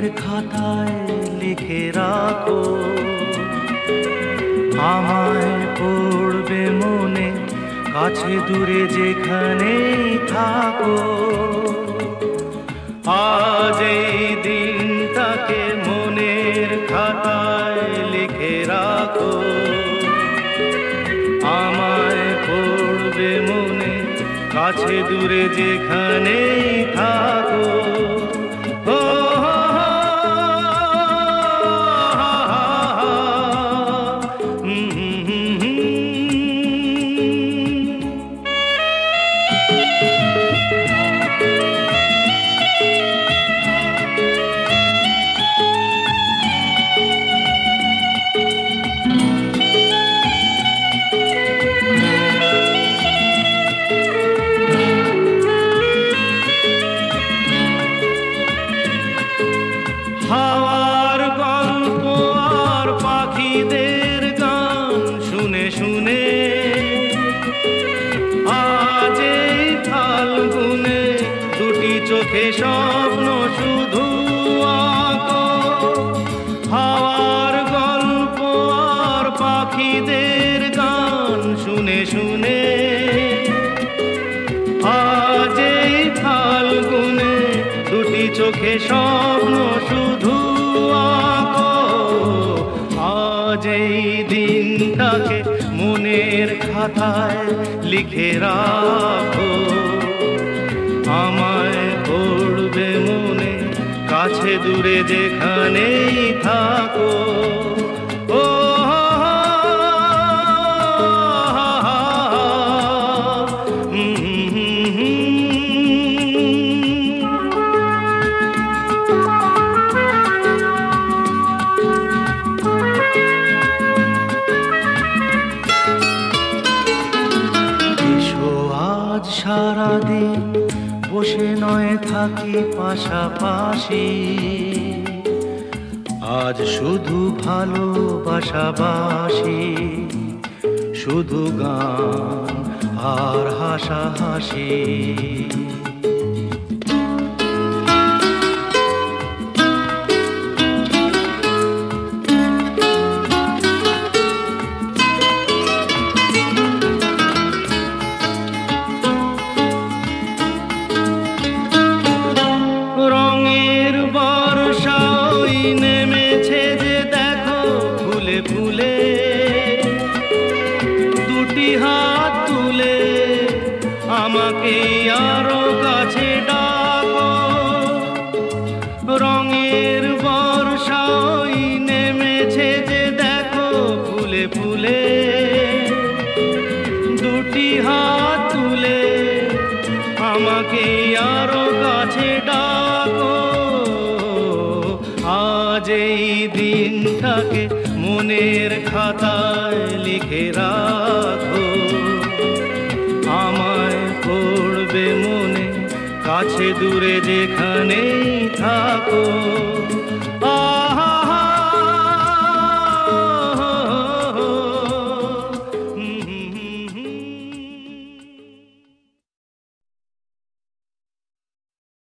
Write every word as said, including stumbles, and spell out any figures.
মনের খাতায় লিখে রাখো, আমায় পড়বে মনে কাছে দূরে যেখানেই থাকো। আজ এই দিনটাকে মনের খাতায় লিখে রাখো, আমায় পড়বে মনে কাছে দূরে যেখানেই থাকো। ও হাওয়ার গল্প আর পাখিদের গান শুনে শুনে আজ এই ফাল্গুনে দুটি চোখে স্বপ্ন শুধু আঁকো। হাওয়ার গল্প আর পাখিদের গান শুনে শুনে আজ এই ফাল্গুনে দুটি চোখে স্বপ্ন শুধু আঁকো। আজ এই দিনটাকে মনের খাতায় লিখে রাখো, আমায় পড়বে মনে কাছে দূরে যেখানেই থাকো। ও সারাদিন বসে নয় থাকি পাশাপাশি, আজ শুধু ভালোবাসাবাসি, শুধু গান আর হাসাহাসি। রঙের বর্ষা ওই নেমেছে যে দেখো ফুলে ফুলে, দুটি হাত তুলে আমাকে আরো কাছে ডাকো। রঙের বর্ষা ওই নেমেছে যে দেখো ফুলে ফুলে, দুটি হাত তুলে আমাকে আরো কাছে ডাকো। আজ এই দিনটাকে মনের খাতায় লিখে রাখো, আমায় পড়বে মনে কাছে দূরে যেখানেই থাকো।